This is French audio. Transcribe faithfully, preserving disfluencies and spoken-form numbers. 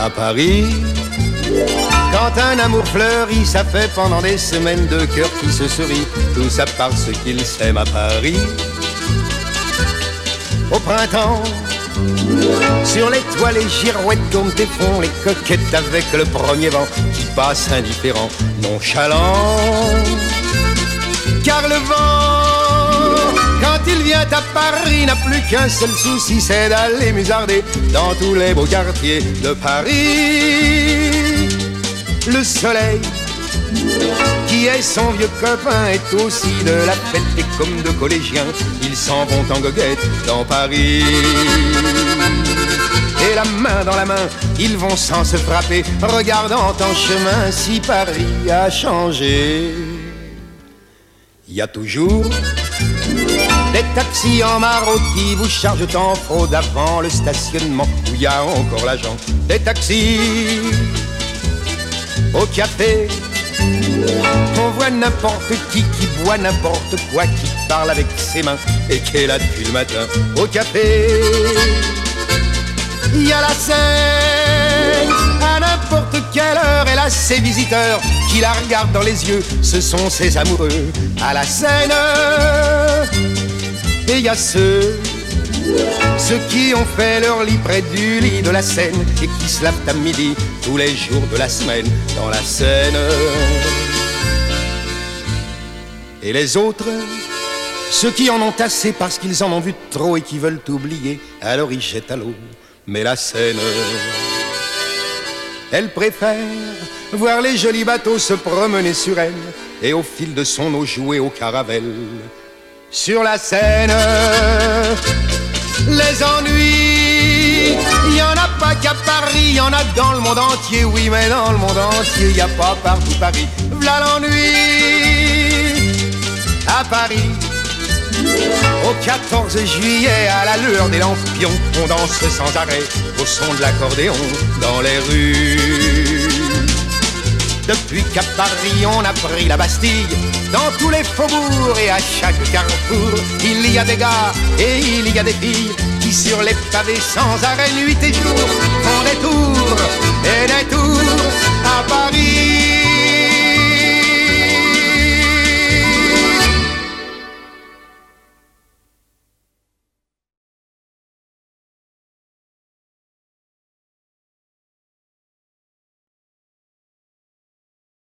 À Paris, quand un amour fleurit, ça fait pendant des semaines deux cœurs qui se sourient, tout ça parce qu'ils s'aiment à Paris. Au printemps, sur les toits, les girouettes tournent et font les coquettes avec le premier vent qui passe indifférent, nonchalant. Car le vent, quand il vient à Paris, n'a plus qu'un seul souci, c'est d'aller musarder dans tous les beaux quartiers de Paris. Le soleil, qui est son vieux copain, est aussi de la fête et comme de collégiens, ils s'en vont en goguette dans Paris. Et la main dans la main, ils vont sans se frapper, regardant en chemin si Paris a changé. Il y a toujours des taxis en maraude qui vous chargent en fraude avant le stationnement où il y a encore l'agent. Des taxis au café, on voit n'importe qui qui boit n'importe quoi, qui parle avec ses mains et qui est là depuis le matin. Au café, il y a la Seine, à n'importe quelle heure, elle a ses visiteurs qui la regardent dans les yeux, ce sont ses amoureux. À la Seine, et il y a ceux, ceux qui ont fait leur lit près du lit de la Seine et qui se lavent à midi tous les jours de la semaine dans la Seine. Et les autres, ceux qui en ont assez parce qu'ils en ont vu trop et qui veulent oublier, alors ils jettent à l'eau. Mais la Seine, elle préfère voir les jolis bateaux se promener sur elle et au fil de son eau jouer au caravelle. Sur la Seine, les ennuis, il y en a pas qu'à Paris, il y en a dans le monde entier, oui, mais dans le monde entier, il y a pas partout Paris. V'là l'ennui à Paris. Au quatorze juillet, à la lueur des lampions, on danse sans arrêt au son de l'accordéon dans les rues. Depuis qu'à Paris on a pris la Bastille, dans tous les faubourgs et à chaque carrefour, il y a des gars et il y a des filles qui sur les pavés sans arrêt nuit et jour font des tours et des tours à Paris.